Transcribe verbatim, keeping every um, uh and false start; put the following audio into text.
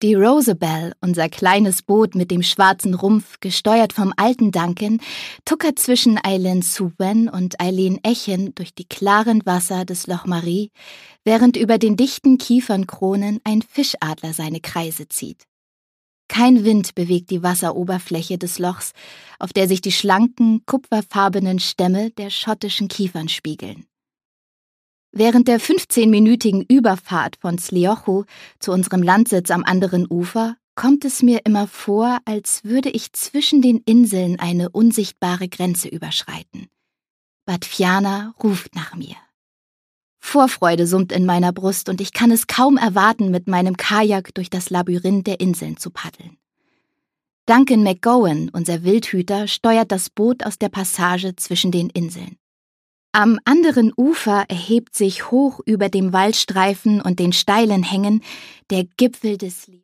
Die Rosabelle, unser kleines Boot mit dem schwarzen Rumpf, gesteuert vom alten Duncan, tuckert zwischen Eileen Souben und Eileen Echen durch die klaren Wasser des Loch Marie, während über den dichten Kiefernkronen ein Fischadler seine Kreise zieht. Kein Wind bewegt die Wasseroberfläche des Lochs, auf der sich die schlanken, kupferfarbenen Stämme der schottischen Kiefern spiegeln. Während der fünfzehnminütigen Überfahrt von Sliochu zu unserem Landsitz am anderen Ufer kommt es mir immer vor, als würde ich zwischen den Inseln eine unsichtbare Grenze überschreiten. Bad Fiana ruft nach mir. Vorfreude summt in meiner Brust und ich kann es kaum erwarten, mit meinem Kajak durch das Labyrinth der Inseln zu paddeln. Duncan McGowan, unser Wildhüter, steuert das Boot aus der Passage zwischen den Inseln. Am anderen Ufer erhebt sich hoch über dem Waldstreifen und den steilen Hängen der Gipfel des